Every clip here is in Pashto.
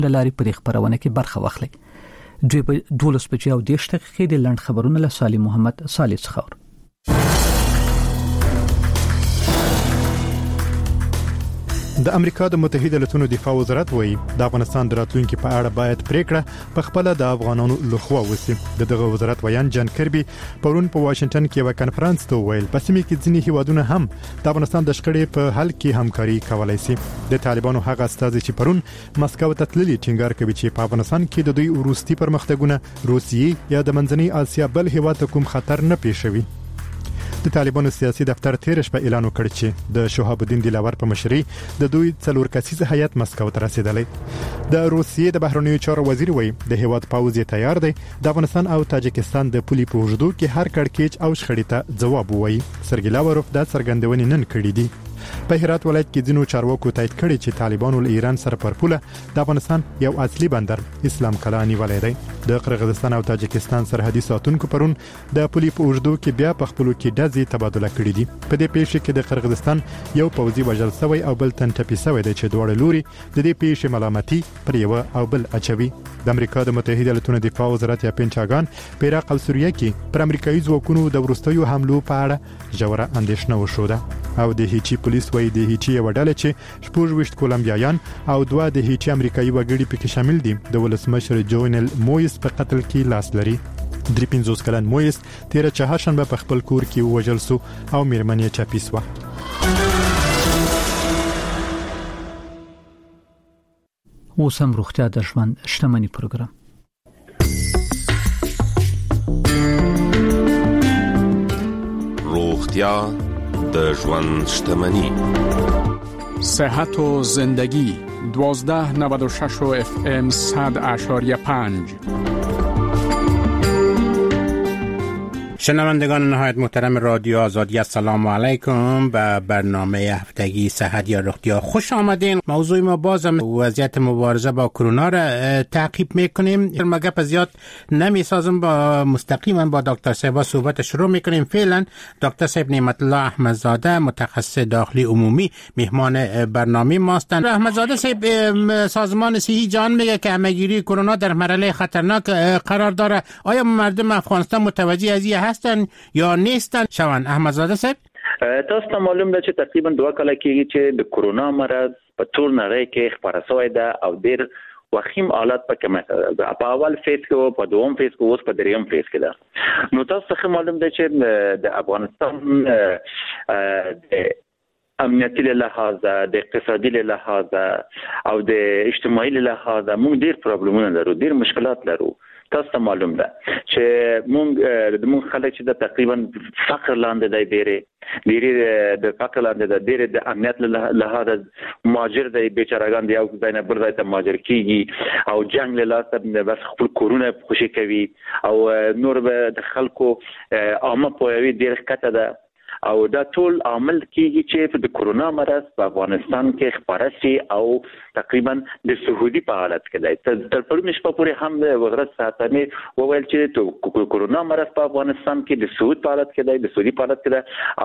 لاري په خبرونه کې برخه واخلي. دوی په 12 دقیقې د لند خبرونه له صالح محمد صالح څخه. د امریکا د متحده ایالاتونو دفاع وزارت وایي د افغانستان د راتلونکو په اړه باید پریکړه په خپل د افغانانو لخوا وسی. دغه وزارت ویان جان کربي پرون په واشنگټن کې یو کانفرنس ته ویل په سیمه کې ځینې هیوادونه هم د افغانستان د شخړې په حل کې همکاري کولای شي. د طالبانو هغه استاد چې پرون مسکو ته تللی ټینګار کوي چې په افغانستان کې د دوی وروستي پرمختګونه روسیې یا د منځنۍ اسیا بل هیواد کوم خطر نه پیښوي. د طالبانو سیاسي دفتر تیر شپه اعلان وکړ چې د شهاب الدین دلاور په مشرۍ د دوی څلور کسیز هیئت مسکو ته رسیدلی. د روسیې د بهرنیو چارو وزیر وایي د هیواد پوځ تیار دی د افغانستان او تاجکستان د پولي په وجودو کې هر کړکېچ او شخړې ته ځواب وایي. سرګی لاوروف د څرګندونې نن کړې دي. په هرات ولایت کې ځینو چارواکو تایید کړی چې طالبانو له ایران سره پر پوله د افغانستان یو اصلي بندر اسلام کلا نیولای دی. د قرغیزستان او تاجکستان سرحدي ساتونکو پرون د پولي په وجودو کې بیا په خپلو کې ډزې تبادله کړې دي. په دې پیښه کې د قرغیزستان یو پوځي وژل شوی او بل تن ټپي شوی دی چې دواړه لوري د دې پیښې ملامتي پر یو او بل اچوي. د امریکا د متحده ایالاتونو دفاع وزارت یا پنټاګان په عراق او سوریه کې پر امریکایي ځواکونو د ورستیو حملو په اړه ژوره اندېښنه وښوده. او د هیچی پولیس وایي د هیچی وډاله چې 14 کولمبیایان او 2 د هیچی امریکایي وګړي پکې شامل دي د ولسمشر جونل مویس په قتل کې لاس لري. 53 کلن مویس تیر چهارشنبه په خپل کور کې وژل شو او میرمن یې چاپی شو. اوس هم روغتیا د ژوند شتمنۍ پروګرام. روغتیا د ژوند شتمنۍ. صحت و زندگی 1296 FM 100.5. شنوندگان نهایت محترم رادیو آزادی، السلام علیکم. به برنامه هفتگی صحت یا روغتیا خوش آمدین. موضوع ما بازم وضعیت مبارزه با کرونا را تعقیب میکنیم. مگپ زیاد نمیسازم، با مستقیما با دکتر صاحب صحبت شروع میکنیم. فعلا دکتر صاحب نعمت الله احمدزاده متخصص داخلی عمومی مهمان برنامه ماستند. احمدزاده صاحب، سازمان صحی جهان میگه که همهگیری کرونا در مرحله خطرناک قرار داره. آیا مردم افغانستان متوجه از این هستن یا نیستن؟ شوان احمدزاده صاحب، تاسو ته معلوم ده چې تقریبا 2 کال کېږي چې د کرونا مرض په ټول نړۍ کې خپاره شوی ده او ډېر وخیم حالات په کومه په اول فیز کې، په دوم فیز کې، اوس په دریم فیز کې ده. نو تاسو ته معلوم ده چې د افغانستان د امنیتي له لحاظه، د اقتصادي له لحاظه او د اجتماعي له لحاظه موږ ډېر پرابلمونه لرو، ډېر مشکلات لرو. تاسو ته معلوم ده چې موږ خلک چې د تقریبا فقر لاندې دی، ډېر د فقر لاندې ده، ډېر د امنیت له لحاظه مهاجر دی، بیچارهګان دی، او ځای نه بل ځای ته مهاجر کیږي او جنگ له لاسه بس خپل کورونه خوشي کوي او نور به د خلکو عامه پوهاوی ډېر ښکته ده. او دا ټول عامل کیږي چې د کرونا مرض په افغانستان کې خپاره شي او تقریبا د سعودي په حالت کې دی. تر پرون شپه پورې هم وزارت صحت وویل چې کرونا مرض په افغانستان کې د سعود په حالت کې دی، د سعودي په حالت کې دی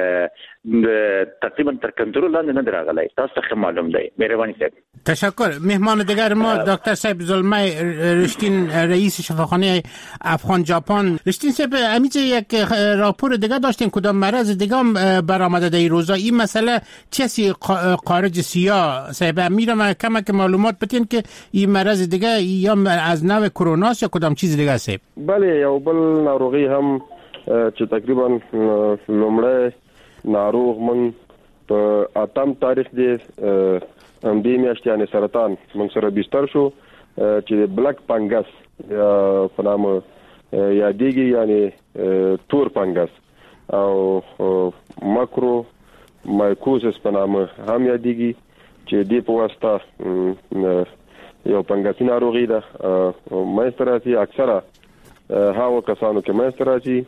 او تقریبا تر کنټرول لاندې نه راغلی. تاسو ته معلوم دی. مهرباني صاحب. تشکر. مهمان دیگر ما دکتر صاحب زلمه رشتین، رئیس شفاخانه افغان ژاپن. رشتین صاحب، همیشه یک راپور دیگه داشتیم کدام مرض دیگه هم برآمده در این روزا. این مسئله چیزی خارج سیاه صاحب میرم کمک معلومات بتین که این مرض دیگه یا از نوع کرونا یا کدام چیز دیگه صاحب؟ بله، یو بل ناروغي هم چې تقریبا لومړی ناروغ من په 8 تاریخ دی هم دې میاشتې یعنی سرطان من سره بستر شو چې بلک پنګس یا په نامه یادېږي، یعنی تور پنګس او ماکرو مایکوزس په نامه هم یادېږي چې دې په واسطه یو پنګسي ناروغي ده. منځته راځي اکثره هغو کسانو کې منځته راځي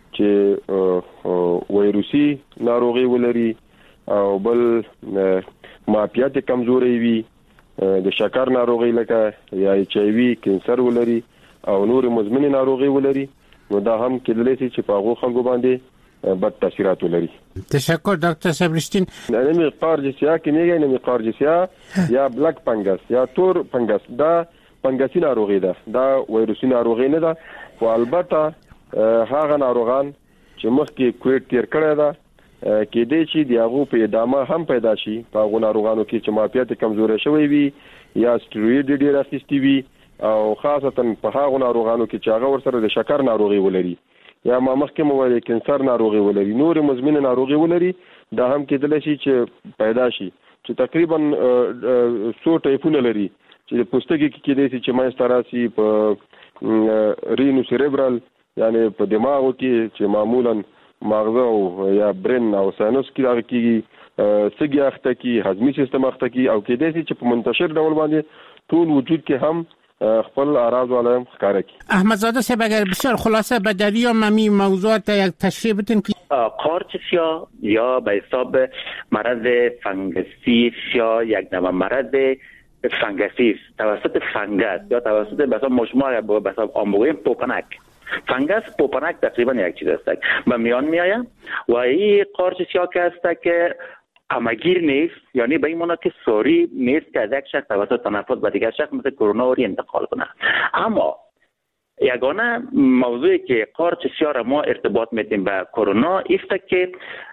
چې ویروسي ناروغي ولري او بل معافیت کمزوري وي، د شکر ناروغي لکه یا ایچ ای وی، کینسر ولري او نور مزمن ناروغي ولري. نو دا هم کېدلی شي چې په هغو خلکو باندې بد تاثیرات ولري. تشکر دکتر صاحب رشتین. نمی قارجسیا کې میګي نمی قارجسیا یا بلک فنګس یا تور فنګس دا فنګسي ناروغي ده، دا وایروسي ناروغي نه ده. او البته هغه ناروغان چې مخکې کووډ تیر کړی ده کې دې چې د هغه په ادامه هم پیدا شي په هغه ناروغانو کې چې معافیت کمزوري شوی وي یا سټیروید ډیر اخیستی وي او خاصتا په هغه ناروغانو کې چې هغه ورسره د شکر ناروغي ولري یا ما مخکې مو ویل کینسر ناروغي ولري، نور مزمنه ناروغي ولري، دا هم کېدل شي چې پیدا شي چې تقریبا 100 ټایپونه لري چې د پوستکي کې کېدای شي چې ماستراسي په رینو سیریبرال یعنی په دماغو کې چې معمولا مغز او یا برین او ساینس کې راغلي کیږي، سګي اخته کې هضمي سیستم اخته کې او کېدای شي چې په منتشر ډول باندې ټول وجود کې هم خپل اراز علائم ښکاره کی. احمدزاده صاحب اگر بسیار خلاصه به دریای ممی موضوعات یک تشریح بتین که قارچ سیاه یا به حساب مرض فنگسی سیاه یک نوع مرض فنگسی توسط فنگس یا توسط به حساب مشمار به حساب آمبوگیم پوپنک فنگس پوپنک تقریبا یک چیز است به میان میآید و این قارچ سیاه که است که همگیر نیست، یعنی به این معنی که ساری نیست که از یک شخص توسط تنفس به دیگر شخص مثل کرونا انتقال کنه. اما یگانه موضوعی که قارچ سیاه را ما ارتباط میدیم به کرونا است که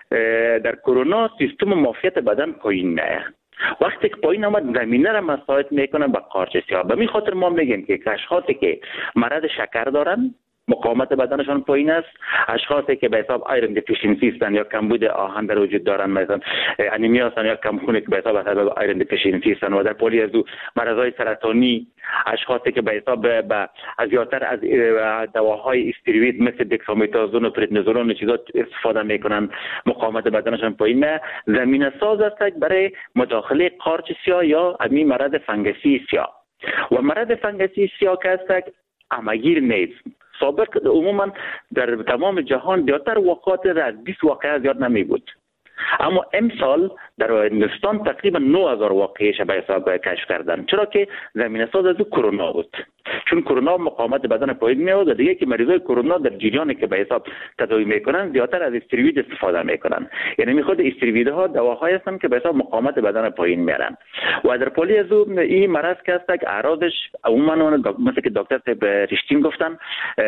در کرونا سیستم معافیت بدن پایین میاد. وقتی که پایین آمد زمینه را مساعد میکنه به قارچ سیاه. به این خاطر ما میگیم که اشخاصی که مرض شکر دارن مقاومت بدنشان پایین است، اشخاصی که به حساب ایرن دیفیشنسی هستند یا کمبود آهن در وجود دارند، مثلا انیمیا هستند یا کمخونی که به حساب ایرن دیفیشنسی هستند و در پلی از مرضای سرطانی، اشخاصی که به حساب از زیادتر از دواهای استروئید مثل دکسامتازون و پردنیزولون و چیزا استفاده میکنند مقاومت بدنشان پایین است. زمینه ساز است برای مداخله قارچ سیاه یا امی مرض فنگسی سیاه. و مرض فنگسی سیاه که است همگیر نیست. سابق عموما در تمام جهان زیادتر واقعات از 20 واقعه زیاد نمی بود، اما امسال در هندوستان تقریبا 9000 واقعه به حساب کشف کردن، چرا که زمینه ساز از کرونا بود. چون کرونا مقاومت بدن پایین میاد و دیگه که مریضای کرونا در جریانی که به حساب تداوی میکنن زیادتر از استروئید استفاده میکنن، یعنی میخواد استروئیدها دواهایی هستن که به حساب مقاومت بدن پایین میارن و در پلی از این مرض که است که اعراضش عموما مثل که دکتر صاحب رشتین گفتن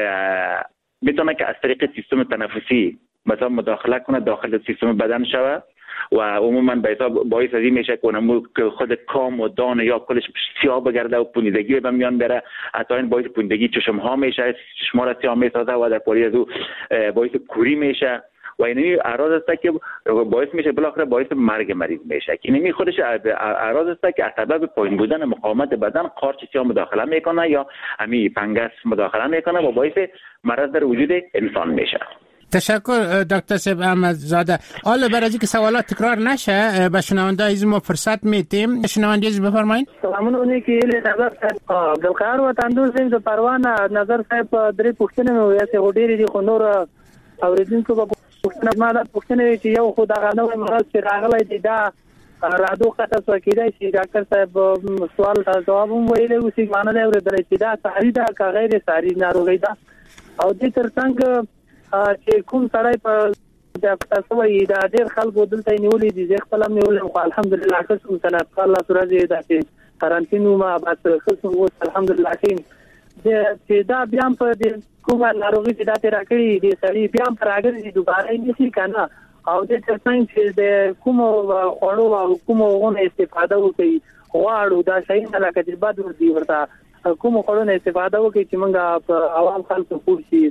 میتونه که از طریق سیستم تنفسی مثلا مداخله کنه داخل سیستم بدن شود و عموما به حساب باعث از این میشه که خود کام و دان یا کلش سیاه بگرده و پوندگی به میان بره، حتی این باعث پوندگی چشم ها میشه، چشما را سیاه میسازه و در پلی از او باعث کوری میشه و این اعراض است که باعث میشه بالاخره باعث مرگ مریض میشه. که این خودش اعراض است که از سبب پایین بودن مقاومت بدن قارچ سیاه مداخله میکنه یا همین فنگس مداخله میکنه و باعث مرض در وجود انسان میشه. تشکر دکتر صاحب احمدزاده. حالا برای اینکه سوالات تکرار نشه به شنونده عزیز ما فرصت میدیم. شنونده عزیز بفرمایید. سلامونه کې نظر صاحب عبدالقهار وطندوس د پروانه نظر صاحب درې پوښتنې مې ویسه غوډېری دي خو نور اوریدونکو په پوښتنه ما د پوښتنې چې یو خو دغه نوې مرض چې راغلی دی دا رادو خطر کېدای شي ډاکټر صاحب سوال ته جواب هم ویلی اوسې معنی دی اورېدلی چې دا ساري ده که غیر ساري ناروغي ده او دې ترڅنګ چې کوم سړی په تاسو وایي دا ډېر خلکو دلته نیولې دي زه خپل هم نیولم خو الحمدلله ښه شوم صنعت الله ورځې داسې قرنطین وم بس ښه شوم اوس الحمدلله ښه چې دا بیا هم په کومه ناروغي چې دا تېره کړې دي سړي بیا هم په راګرځي دوباره یې نیسي که نه او دې ترڅنګ چې د کومو خوړو او کومو هغو نه استفاده وکړي غواړو دا شیونه لکه چې بد ورځي ورته کومو خوړو نه استفاده وکړي چې موږ په عوام خلکو پوه شي.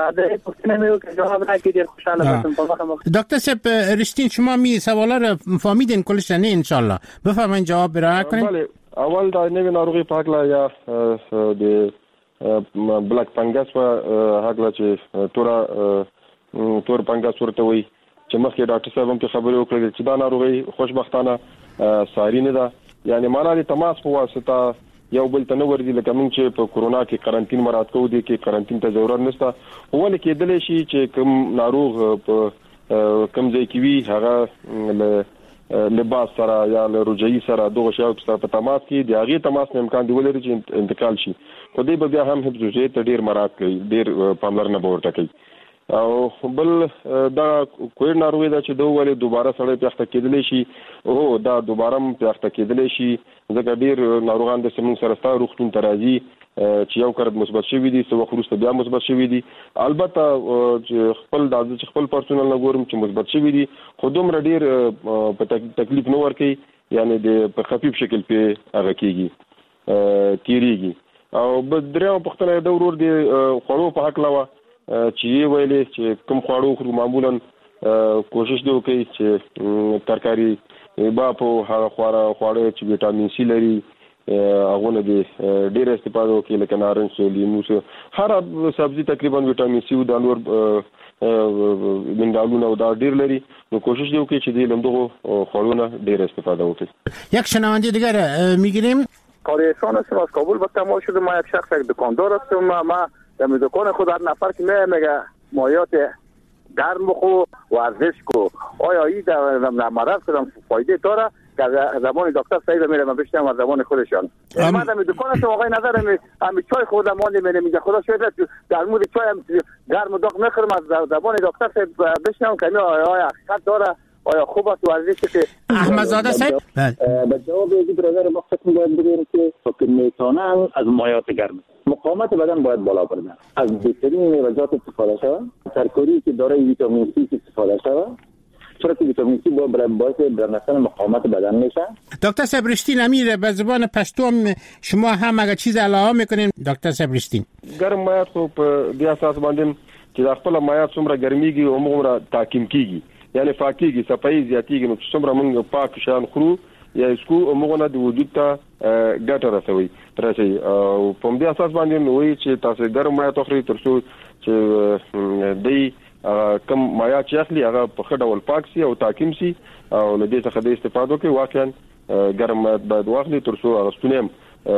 دکتر صاحب رشتین شما سوالا رو فهمیدین کلش نه انشالله بفرمایید جواب برای کنید. بله اول دا نوې ناروغي په حقله یا د بلک فنګس په حقله چې تور فنګس ورته وي چې مخکې ډاکټر صاحب هم خبرې وکړې چې دا ناروغي خوشبختانه ساري نه ده، یعنی معنا د تماس په واسطه یو بل ته نه ورځي لکه موږ چې په کورونا کې قرنطین مراد کوو دي کې قرنطین ته ضرورت نشته. ولې کېدلی شي چې کوم ناروغ په کوم ځای کې وي هغه لباس سره یا له روجایي سره دغه شیانو سره په تماس کې دی هغې تماس نه امکان دی ولري چې انتقال شي خو دی به بیا هم حفظ وجایي ته ډېر مراعات کوي، ډېر پاملرنه به ورته کوي. او بل دا کووډ ناروغي دا چې دوه ولې دوباره سړی پیښته کېدلی شي او دا دوباره پیښته کېدلی شي ځکه ډیر ناروغان د سیمون سره ستاسو روغتون ته راځي چې یو کړه مثبت شوی دي څو وخت وروسته بیا مثبت شوی دي البته چې خپل پرسونل نه ګورم چې مثبت شوی دي خو دومره ډیر په تکلیف نه ورکي یعنی په خفیف شکل په هغه کېږي تیریږي او بدريو پختنه د ورور دي خړو په حق لوا چې ویلې چې کوم خړو خو معمولا کوشش دی وکړي چې ترکاری باپو هغه خواړه چې وټامین سي لري هغه نه دي ډېر استفاده وکړي لکه نارنج لیمو هر سبزي تقریبا وټامین سي او د نور منرالونه او دا ډېر لري نو کوشش دی وکړي چې د لمدغه خواړو ډېر استفاده وکړي یک شنونده دیگر میگیریم کاریشان هستم از کابل به تماس شده. ما یک شخص یک دکاندار هستم. ما در دکان خود هر نفر که میگه مایات گرم بخو ورزش کو آیا این در مرض کدام فایده داره که زبان دکتر صحیح میره من بشنم از زبان خودشان. من در دکان هستم آقای نظر همین چای خودم مانده میگه خدا شاید در مورد چای گرم و داغ میخورم از زبان دکتر صحیح بشنم که آیا حقیقت داره آیا خوب است ورزشی که احمدزاده صاحب به جواب این برادر ما فکر باید بگیم که فکر میتونن از مایات گرم مقاومت بدن باید بالا بردن از بهترین میوه‌جات استفاده شود ترکاری که دارای ویتامین سی استفاده شود چرا که ویتامین سی باعث برنامه‌ریزی مقاومت بدن میشه. دکتر سبرشتین امیر به زبان پشتو شما هم اگه چیز علاوه میکنین دکتر سبرشتین ګرم مایات خو په دې اساس باندې چې د خپل مایات څومره ګرميږي او موږ تحکیم کیږي یعنی فاکیږي صفایي زیاتیږي نو څومره موږ پاک شان خورو یا اسکو موږ نه د وجود ته ګټه رسوي او په دې اساس باندې نوې چې تاسو ګرم مایات خوري ترڅو چې دی کم مایات چې اخلي هغه په خډول پاک سي او تحکیم سي او له دې څخه د استفاده کوي واقعا ګرم مایات باید واخلي ترڅو هغه ستونیم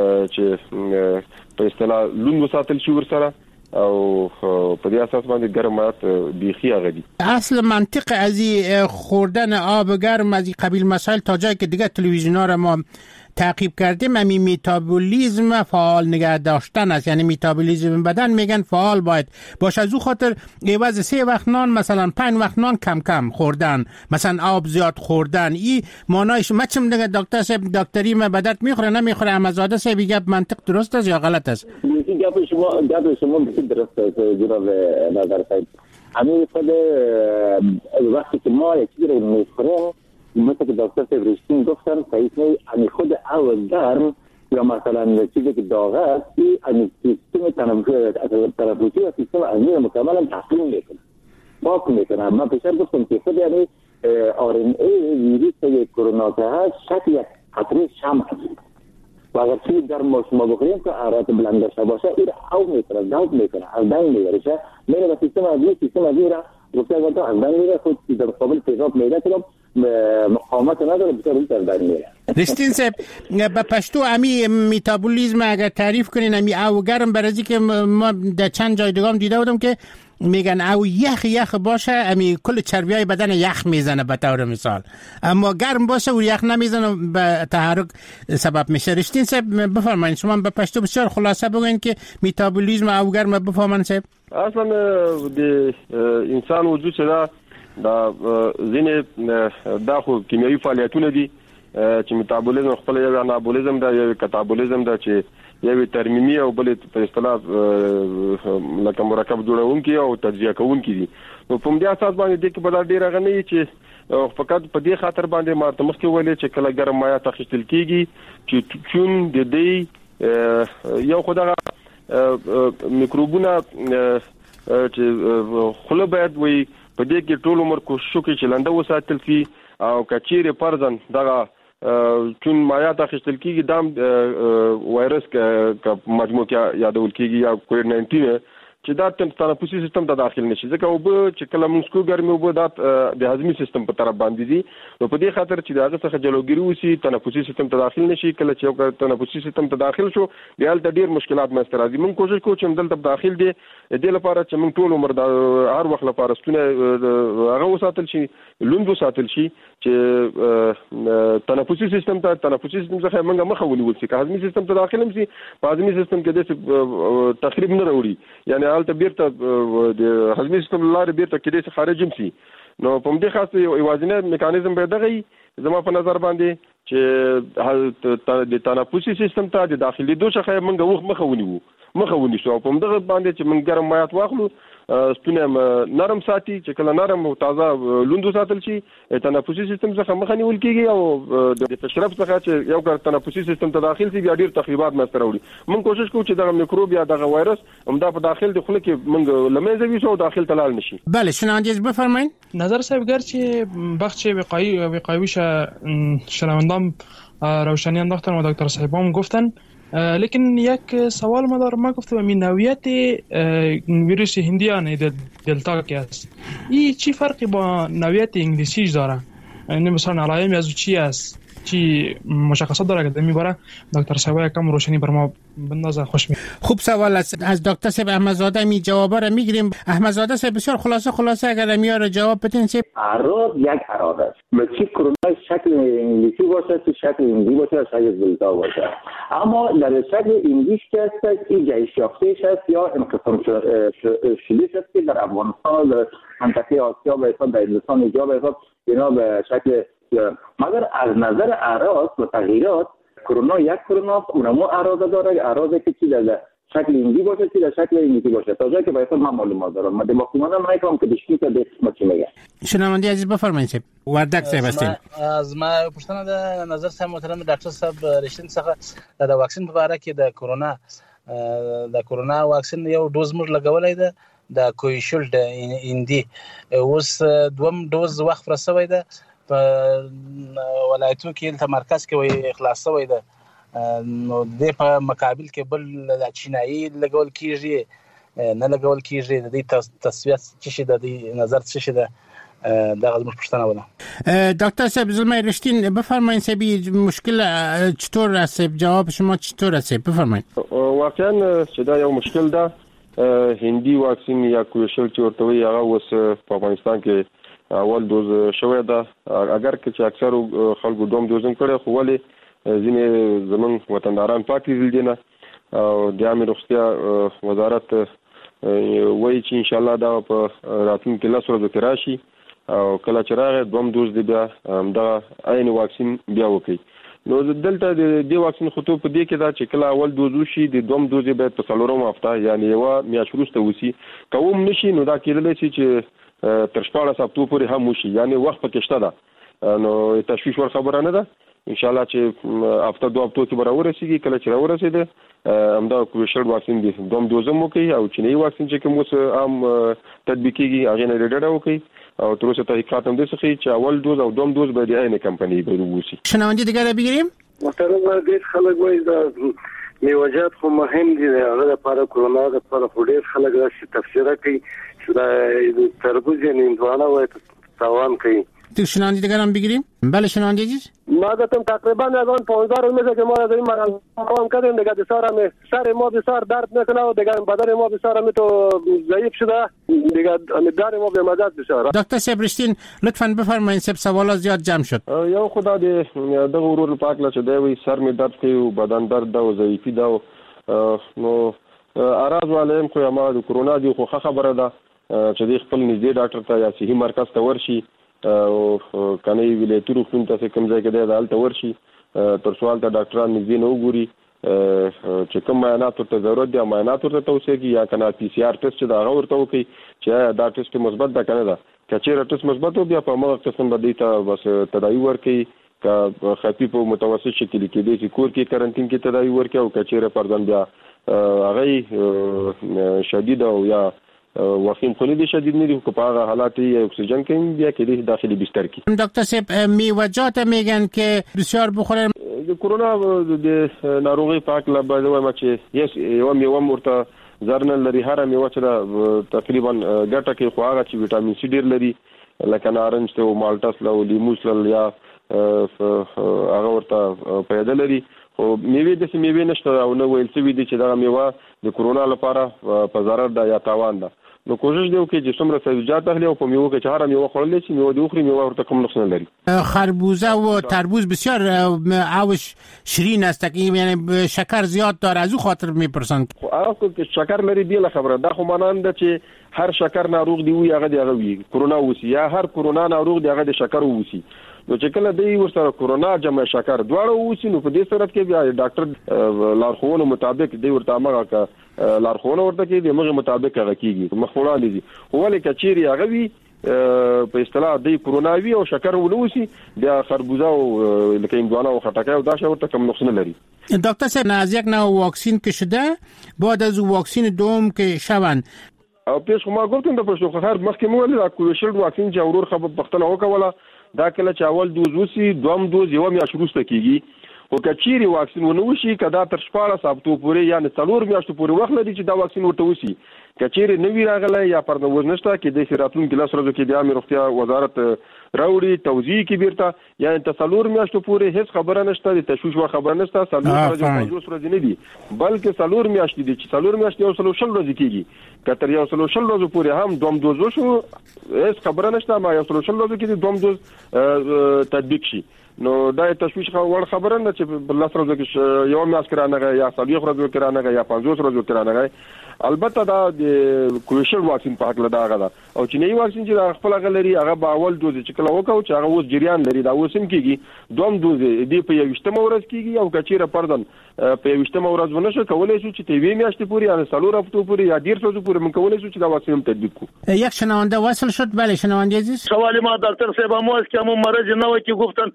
چې په اصطلاح لون وساتل شي ورسره او په دې اساس باندې ګرم مایات بیخي غدي. اصل منطق از خوردن آب گرم از این قبیل مسائل تا جایی که دیگه تلویزیون‌ها را ما تعقیب کردیم همین میتابولیسم فعال نگه داشتن است. یعنی میتابولیسم بدن میگن فعال باید باشه. از او خاطر عوض 3 وقت نان مثلا 5 وقت نان کم کم خوردن، مثلا آب زیاد خوردن. این معنایش مچم دیگه دکتر صاحب دکتری ما بدت میخوره نمیخوره احمدزاده صاحب میگه منطق درست است یا غلط است؟ گپ شما بسیار درست است جناب نظر صاحب. همین خود وقتی که ما یک چیزی رو میخوریم مثل که دکتر سبرشتین گفتن صحیح نیست همین خود آب گرم یا مثلا چیزی که داغ است این سیستم تنفسی و سیستم عضوی مکملا تحکیم میکنه پاک میکنه. من پیشتر گفتم که خود یعنی RNA ویروس کرونا که هست شکل یک قطره شمع است و اگر چیز گرم با شما بخوریم که حرارت بلند داشته باشه این او میکنه ذوب میکنه از بین میبره میره و سیستم عضوی را گفته اگر از بین میره خود در مقابل تیزاب میده که مقاومت نداره بسیار اون در بین میره. رشتین صاحب به پشتو امی میتابولیسم اگر تعریف کنین امی او گرم برازی که ما در چند جای دیگه هم دیده بودم که میگن او یخ باشه امی کل چربیای بدن یخ میزنه به طور مثال، اما گرم باشه و یخ نمیزنه به تحرک سبب میشه. رشتین صاحب بفرمایید شما به پشتو بسیار خلاصه بگین که میتابولیسم او گرم بفهمن صاحب. اصلا د انسان وجود سره دا زینه دا خو کیمیاوي فعالیتونه دي چې میتابولیزم خپل یو انابولیزم دا یو کاتابولیزم دا چې یو ترمیمی او بل په اصطلاح لکه مرکب جوړونکي او تجزیه کوونکي دي. نو په دې اساس باندې د کې بدل ډیر غنی چې فقط په دې خاطر باندې مارته مخکې ویلې چې کله ګرم مایات اخیستل کیږي چې چون د دې یو خدای میکروبونه چې خله باید وي په دې کې ټول عمر کوشش کوي چې لنده وساتل شي او کچيره پرځن دغه چون مایات اخیستل کیږي دام وایرس کا مجموع کې یادول کیږي یا کووډ 19 چې دا تنفسي سیستم ته داخل نشي ځکه او چې کله موږ کو ګرمي او د هضمي سیستم په طرف باندې دي نو په دې خاطر چې داغه څخه جلوګیری وسی تنفسي سیستم ته داخل نشي. کله چې تنفسي سیستم ته داخل شو بیا د ډیر مشکلات مستر راځي. موږ کوشش کوو چې دلته داخل دي د لپاره چې موږ ټول عمر د هر وخت لپاره ستونه هغه وساتل شي لوند وساتل شي چې تنفسي سیستم څخه موږ مخه ونیول شي که هضمي سیستم ته داخل هم شي په هضمي سیستم کې د تخریب نه راوړي. یعنی حالت بیرته د هضمي سیستم لاره بیرته کېدې څخه خارج شي. نو په دې خاصه یوازینی میکانیزم به دغه زما په نظر باندې چې د تنفسي سیستم ته د داخلي دوشخه موږ مخه ونیسو په دغه باندې چې موږ ګرم مایات واخلو ستونه نرم ساتي چې کله نرم او تازه لوندو ساتل شي تنفسي سیستم څخه مخه نیول کیږي او د تشرب څخه چې یو کار تنفسي سیستم ته داخل شي بیا ډیر تخریبات مستر وړي. موږ کوشش کوو چې دغه میکروب یا دغه وایرس همدا په داخل د خله کې موږ لمنځه ویسو او داخل ته لاړ نشي. بله شنوندگی بفرمایید. نظر صاحب گرچه بخش وقایویش شنوندام روشنی انداختن و دکتر صاحبام گفتن، لیکن یک سوال ما دارم. ما گفتم این نوعیت ویروس هندیان دلتا که است، این چی فرقی با نوعیت انگلیسیش داره؟ یعنی مثلا علائم از چی است؟ چی مشخصات داره که در میباره؟ دکتر صاحب یکم روشنی بر ما بندازه خوش می. خوب سوال است. از دکتر صاحب احمدزاده می جوابا رو میگیریم. احمدزاده صاحب بسیار خلاصه اگر میاره جواب بدین. اعراض یک اعراض است. چه کرونا شکل انگلیسی باشه چه شکل هندی باشه شاید دلتا باشه، اما در شکل انگلیسی که است که جای شاختهش است یا انقسام شدهش است که در افغانستان در منطقه آسیا به حساب در هندوستان جا به حساب اینا به شکل، مگر از نظر اعراض و تغییرات کرونا یک کرونا اونمو اعراض داره، اعراضی که چی در شکل هندی باشه چی در شکل انگلیسی باشه. تا جایی که به حساب من معلومات دارم من دماغمانم نمیکنم که دشتی تا به قسمت چی میگه. شنونده عزیز بفرمایید. وردک صاحب هستین. از ما پوښتنه د نظر صاحب محترم ډاکټر صاحب رښتین څخه د واکسین په اړه کې د کرونا واکسین یو ډوز موږ لګولای دی د کویشیلډ هندي، اوس دوم ډوز وخت رسوي ده په ولایتونو کې تمرکز کوي اخلاص شوی ده. نو د په مقابل کې بل د چینایي لګول کیږي نه لګول کیږي. د دې تصفیه څه شي د نظر څه شي ده دغه زموږ پوښتنه وله. دکتر صاحب زلمه رشتین بفرمایید سبی مشکل چطور است؟ جواب شما چطور است؟ بفرمایید. واقعا چې دا یو مشکل ده. هندي واکسین یا کویشل چې ورته وي هغه اوس په افغانستان کې اول دوز شوی ده، اگر چې اکثر خلکو دوم دوزم کړي خو ولې ځینې زمون وطنداران پاتې دي نه. او د عامه روغتیا وزارت وایي چې ان شاء الله دا په راتلونکي لاسو ورځو کې راشي او کله چې راغی دوم دوز دی بیا دا عین واکسین بیا وکړي. نو دلته د دې واکسین خطو په دې کې دا چې کله اول دوز وشي د دوم دوز به په څلورم هفته یعنی یو میاشت وروسته وسی کوم نشي. نو دا کېدلی شي چې تر 14 هفتو پورې هم وشي، یعنی وخت پکې شته ده. نو تشویش ور خبره نه ده. ان شاء الله چې هفته دوه هفتو کې به ورسیږي. کله چې ورسېده همدا کویشل واکسین دی دوم دوزم وکړي او چینایي واکسین چې کوم اوس عام تطبیقيږي هغه نه ډډه وکړي او تر اوسه تحقیقات هم دي چې اول دوز او دوم دوز به د عین کمپنی به ووسی. شنونده دیگه بگیریم. محترم ډېر خلک وایي دا میوجات خو مهم دي، هغه لپاره کرونا د لپاره ډېر خلک راشي تفسیر کوي چې دا تربوز یې نیمدوانه وایي تاوان کوي. شنونده دیگه هم بگیریم. بله شنونده عزیز ما گفتم تقریبا از آن 15 روز میشه که ما از این مرض کام کردیم دیگه. سر ما بسیار درد میکنه و دیگه بدن ما بسیار می تو ضعیف شده دیگه. امیدوارم ما به مدد بشه. دکتر صاحب رشتین لطفا بفرمایید. سوالات زیاد جمع شد. یو خدا دې د غرور پاک لا چې دی سر می درد کوي او بدن درد او ضعیفی دا نو اراز والیم خو ما د کرونا دی خو خبره ده چې د خپل نږدې ډاکټر ته یا صحي مرکز ته ورشي او کني ولایتي روغتون ته کوم ځای کې دی دالته ورشي تر سوال ته ډاکټران نږدې نه وګوري چې کوم معاینات ته ضرورت دي معاینات ته توصيه کی یا کنه پی سی آر ټیسټ دا ورته وکي چې دا ټیسټ مثبت ده کنه دا کچېره ټیسټ مثبت او بیا په موږ قسم باندې ته بس تداوی ورکي کا خفیف او متوسط شکل کې دي چې کور کې کرنټین کې تداوی ورکي او کچېره پردان بیا هغه شدید او یا وخیم خونی شدید نه دي که په هغه حالات یې اکسیژن کې بیا کې دي داخلي بستر کې. دکتر صاحب میوجات میگن که بسیار بخورن د کرونا د ناروغي پاک لا باید وایم چې یو میوه مرته زرنه لري هر میوه چې تقریبا ګټه کې خو هغه چې وټامین سی ډیر لري لکه نارنج ته او مالټس له لیموس له یا هغه ورته پیدا لري. خو میوه د میوه نشته او نو ویل څه وی دي چې دا میوه د کرونا لپاره په ضرر ده یا تاوان ده. نو کوشش دی وکړي چې څومره سبزیجات اخلي او په میوه کې چې هر میوه خوړل شي میوه د اخري میوه ورته کوم نقصان لري. خربوزه و تربوز بسیار اوش شیرین است که یعنی شکر زیاد داره، از او خاطر میپرسن. خو که شکر لري دی خبره دا خو مانند چې هر شکر ناروغ دی وي هغه دی هغه وي کرونا وسی یا هر کرونا ناروغ دی هغه د شکر وسی. نو چې کله دی ورسره کرونا جمع شکر دواړه وسی نو په دې صورت کې بیا ډاکټر لارښوونو مطابق دی ورته هغه لارښوونه ورته کې د مغه مطابق هغه کیږي مخوړه دي ولې کچيري هغه وي په اصطلاح دی کرونا وی او شکر ولوسی بیا خربوزه او لکه اندوانه او خټکه او دا شی ورته کوم نقصان لري. دکتر صاحب از یک نوع واکسین که شده بعد از واکسین دوم که شوند او پیش ما گفتم د پښتو خبر مخکې مو ول کوویشیلډ واکسین چې اورور خبر پختنه وکوله دا کله چې اول دوز وسی دوم دوز یو میاشت وروسته کیږي او کچيري واکسین ونه وشي کدا تر 14 هفتو پورې یعنی 4 میاشتو پورې وخت لري چې دا واکسین ورته وشي کچيري نوی راغله یا پرنوز نشته کې د سراتون کې لاس ورځو کې د امیر روغتیا وزارت راوړي توزیع کې بیرته یعنی 4 میاشتو پورې هیڅ خبره نشته د تشویش و خبره نشته 4 ورځې نه دي بلکې 4 میاشتې دي چې 4 میاشتې او 3 ورځې کېږي کتر یو 3 ورځې پورې هم دوم دوز وشو هیڅ خبره نشته ما یو 3 ورځې کې دوم دوز تطبیق شي. نو دا تشویش ور خبره نه چې بل سره ځکه یو میاس کرانه یا صلیخ ورځو کرانه یا 500 ورځو کرانه البته دا د کوویشیلډ واکسین په حق لدا غدا او چې نوی واکسین چې خپل غلري هغه به اول دوز چې کله وکاو چې هغه اوس جریان لري دا اوس هم کیږي دوم دوز دی په یوشتمه ورځ کیږي او کچیره پردن په یوشتمه ورځ ونشو کولای شو چې تی وی میاشتې پورې یا 4 هفتو پورې یا 10 ورځې پورې من کولای شو چې دا واکسین تطبیق کو. یک شنونده وصل شد. بله شنونده عزیز سوال ما دکتر صاحب امواز که همون مرض نوه که گفتن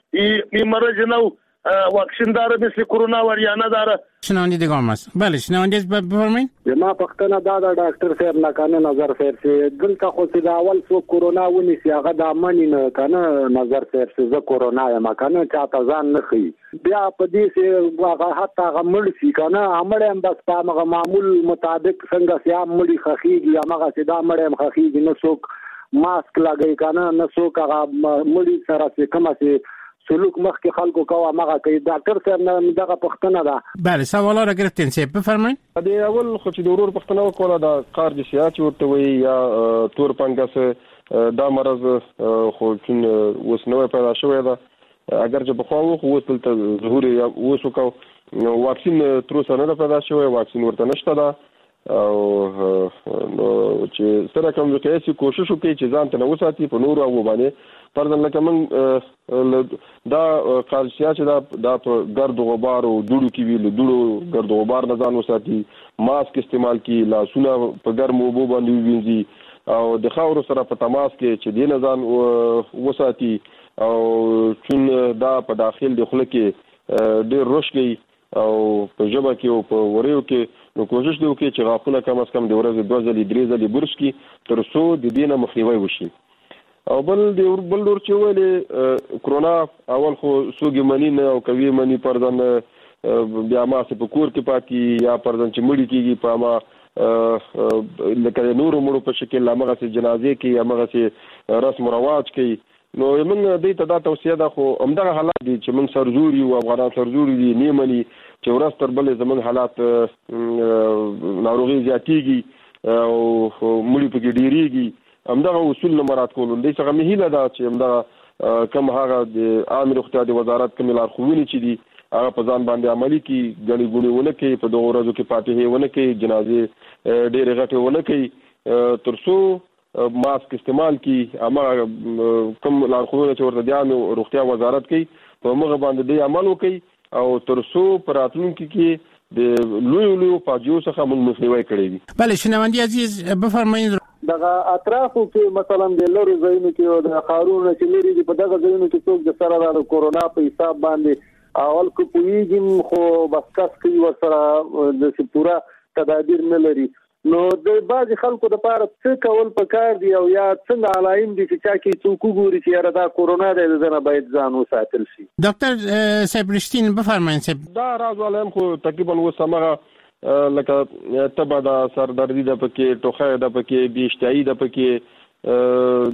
این مرض نو واکسین داره مثل کرونا وریانه داره. شنونده دیگه هم هست. بله شنونده بفرمایید. ما پختنه دا ډاکټر صاحب نه کنه نظر صاحب چې دلته خو چې دا اول څو کرونا ونیسي هغه د امنی نه کنه نظر صاحب چې زه کرونا یم کنه چاته ځان نه خي بیا په دې چې هغه حتی هغه مړ شي کنه امړ هم بس په هغه معمول مطابق څنګه چې مړی خخيږي هغه چې دا مړ هم خخيږي نه څوک ماسک لګي کنه نه څوک هغه مړی سره چې کومه چې سلوک مخکې خلکو کوه مغه کوي ډاکټر صاحب نه دغه پښتنه ده. بله سوالا را گرفتین صاحب بفرمایید. د اول خو چې د ورور پښتنه وکوله د قارج سیاچ ورته وي یا تور پنګس دا مرض خو چې اوس نوې پیدا شوې ده اگر چې بخوا وو خو اوس دلته ظهور یا اوس وکاو واکسین تر اوسه نه پیدا شوی واکسین ورته نشته ده او نو چې سره کوم وکړي کوشش وکړي چې ځان ته نو ساتي په نور او باندې پردن لکه من دا قالسیا چې دا په ګرد غبار او دوړو کې ویل دوړو ګرد غبار نه ځان وساتي ماسک استعمال کی لاسونه په ګرم اوبو باندې وینځي او د خاور سره په تماس کې چې دین ځان وساتي او چون دا په داخل د خله کې ډېر روشګي او په جبه کې او په وریو کې نو کوشش دی وکړي چې غاښونه کم از کم د ورځې 2 ځلې 3 ځلې برش کی تر څو د دینه مخنیوي وشي. او بل ډور چې ویلې کرونا اول خو سوګي منی نه او کوي منی پردن بیا ما څه په کور کې پاتې یا پردن چې مړی کیږي په ما لکه نور مړو په شکل لامغه سي جنازې کې یا مغه سي رسم رواج کې نو موږ دې ته دا توصيه ده خو همدغه حالات دي چې موږ سرزوري او افغانان سرزوري دي نیمني چې ورځ تر بلې زموږ حالات ناروغي زیاتېږي او مړي پکې ډېریږي همدغه اصول نه مراعات کول دې څنګه مهیله ده چې همدغه کم هغه د عامه روغتیا د وزارت کوم لارښوونې چې دي هغه په ځان باندې عملي کی غني ګونیونه کې په دوه ورځو کې فاتحه ونه کې جنازې ډېرې غټه ونه کې ترڅو ماسک استعمال کی اما کوم لارښوونه چې ورته د عامه روغتیا وزارت کوي په موږ باندې د عمل وکړي او ترڅو پراتلونکو کې د لوی فاجعو څخه موږ مخنیوي کړی دي. بله شنوندی عزیز بفرمایید. دغه اطرافو کې مثلا د لوري ځایونو کې او د خارونو چې لري دي په دغه ځایونو کې څوک د سره د کورونا په حساب باندې اول کو پویږي خو بس کس کوي ورسره د پورا تدابیر نه لري نو د بعض خلکو د پاره څه کول پکار دی او یا څنګه علایم دي چې چا کې څوک ګوري چې یاره دا کورونا د زنه باید ځان وساتل شي. ډاکټر صاحب رښتین بفرمایئ. دا راز علایم خو تقریبا وسمغه لکه تبه د سردردي د پکې ټوخه د پکې بیشتایی د پکې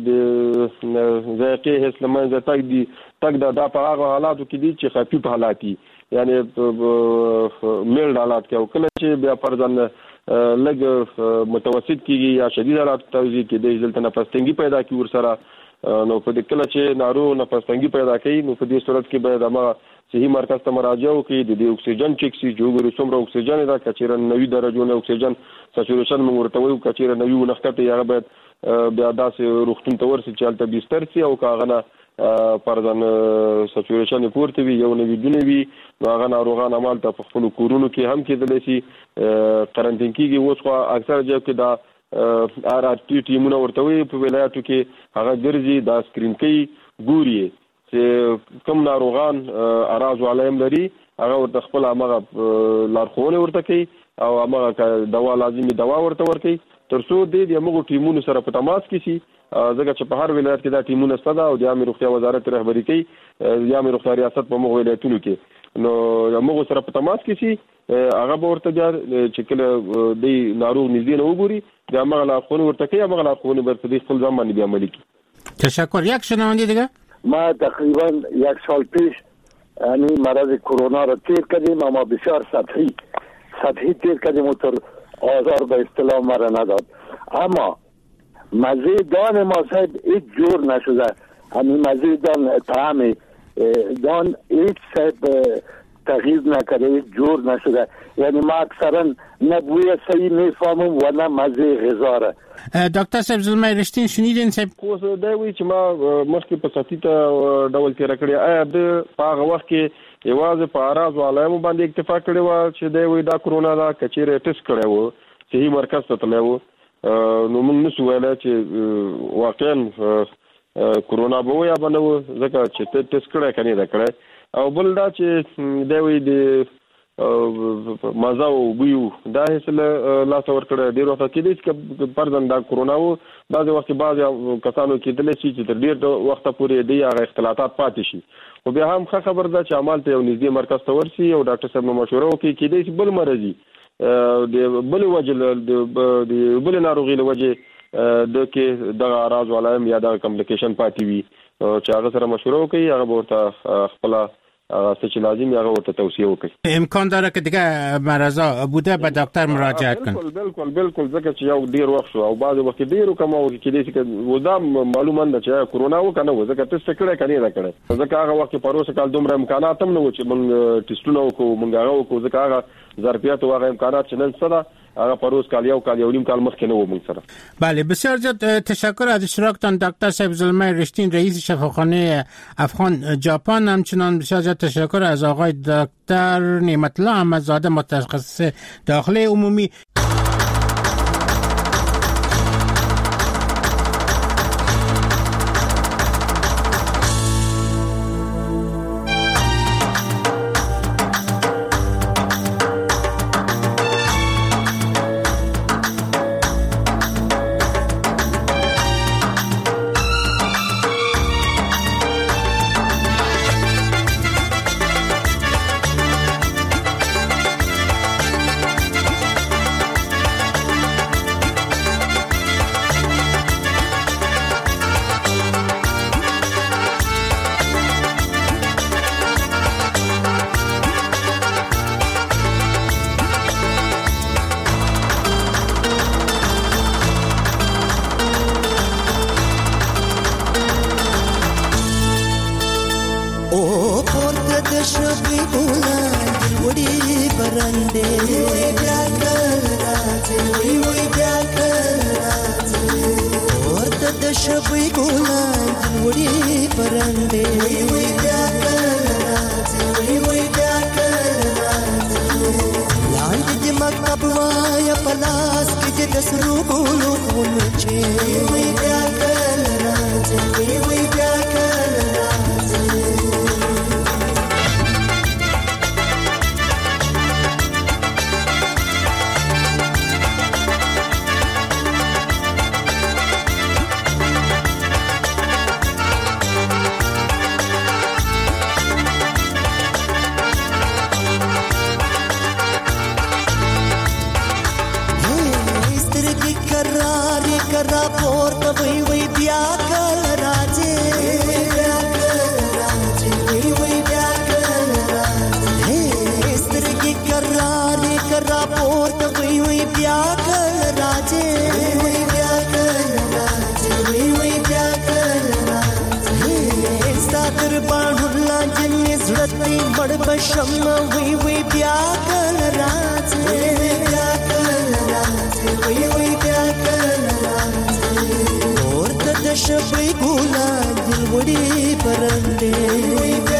د ذایقه هیڅ لمنځه تک د په هغه حالاتو کې دي چې خفیف حالات دي یعنی میل حالات کې او کله چې بیا پرځن لګ متوسط کیږي یا شدید حالات توزیع کې د دلته نفس تنګي پیدا کی ورسره نو په دې کله چې ناروغ نفس تنګي پیدا کوي نو په دې صورت کې باید هغه صحي مرکز ته مراجعه وکړي د اکسیجن چیک سي جو څومره اکسیجن دا کچیره 90 درجو نه اکسیجن سچوریشن موږ ورته وایو کچیره 90 نخته هغه باید بیا داسې روغتون ته ورسي چې هلته بستر سي او کاغنه پرځن سچوریشن پورته وي یو نوی دونه وي نو هغه ناروغان عمل ته په خپل کورونو کې هم کېدلی شي قرنټین کېږي. اوس خو اکثر ځای کې دا آر آر ټي ټیمونه ورته وي په ولایتو کې هغه ګرځي دا سکرین کوي ګوري چې کوم ناروغان اراز علایم لري هغه ورته خپل هغه لارښوونه ورته کوي او هغه دوا لازمي دوا ورته ورکوي ترڅو د موږ ټیمونو سره په تماس کې شي ځکه چې په هر ولایت کې دا ټیمونه شته او د عامه روغتیا وزارت رهبری کوي د عامه روغتیا ریاست په موږ ولایتونو کې نو موږ سره په تماس کې شي هغه به ورته چې کله د ناروغ نږدې نه وګوري د هغه لارښوونه ورته کوي هغه لارښوونه به په خپل ځان باندې عملي کوي. تشکر. یک شنونده دیگه ما تقریبا 1 سال پیش یعنی مرض کرونا را تیر کردیم اما بسیار سطحی تیر کردیم و تر آزار به اصطلاح مرا نداد اما مزیدان ما صاحب هیچ جور نشده یعنی مزیدان طعم دان هیچ صاحب تغییر نکرده هیچ جور نشده یعنی ما اکثرا نه بوی صحیح میفهمم و نه مزه غذا را. دکتر صاحب زلمه رشتین شنیدین صاحب خو دا وی چې ما مخکې په ساتیته ډول تیر کړی آیا د هغه وخت کې یوازې په اراز او علامو باندې اکتفا کړی و چې دا وی دا کرونا دا کچیره ټیسټ کړی و صحیح مرکز ته تللی و نو موږ نشو ویلی چې واقعا کرونا به و یا به نه و ځکه چې ټیسټ کړی که نه ده کړی او بل دا چې دا وی د مزه او بویو دا هیڅ لاس ورکړه ډیر وخت کې د پرځن دا کرونا و بعض وخت بعض کسانو کې دلې چې تر ډیر وخت پورې دی هغه اختلاطات پاتې شي خو بیا هم ښه خبر ده چې عمل ته یو نږدې مرکز ته ورسي او ډاکټر صاحب مشوره وکړي چې د بل مرضی د بل وجه د بل ناروغي له وجه د کې د اراز علایم یا د کمپلیکیشن پاتې وي چې هغه سره مشوره وکړي هغه ورته خپل چې لازم هغه ورته توصیه وکړي. امکان داره که دیگه مرضا بوده به دکتر مراجعت کن. بالکل ځکه چې یو ډیر وخت شو او بعض وخت ډیر کوم او کې دې چې ودا معلومه ده چې کرونا و کنه و ځکه ټیسټ کړه کني دا کړه ځکه هغه وخت پروسه کال دومره امکانات هم نه و چې موږ ټیسټونه وکړو موږ هغه وکړو ځکه هغه ظرفیت او هغه امکانات چې نن سره هغه پروس کال یو نیم کال مخکې نه و موږ سره. بله بسیار زیاد تشکر از اشتراکتان دکتر صاحب زلمه رشتین رئیس شفاخانه افغان ژاپن. همچنان بسیار زیاد تشکر از آقای دکتر نعمت الله احمدزاده متخصص داخلی عمومی. راپورته وی وی بیا کل راځي وی بیا کل راځي وی بیا کل راځي ستاتر باندې لا جنې زړتې بڑ بشم وی وی بیا کل راځي وی بیا کل راځي وی بیا کل راځي اور د شپې ګولا دل وړي پرندې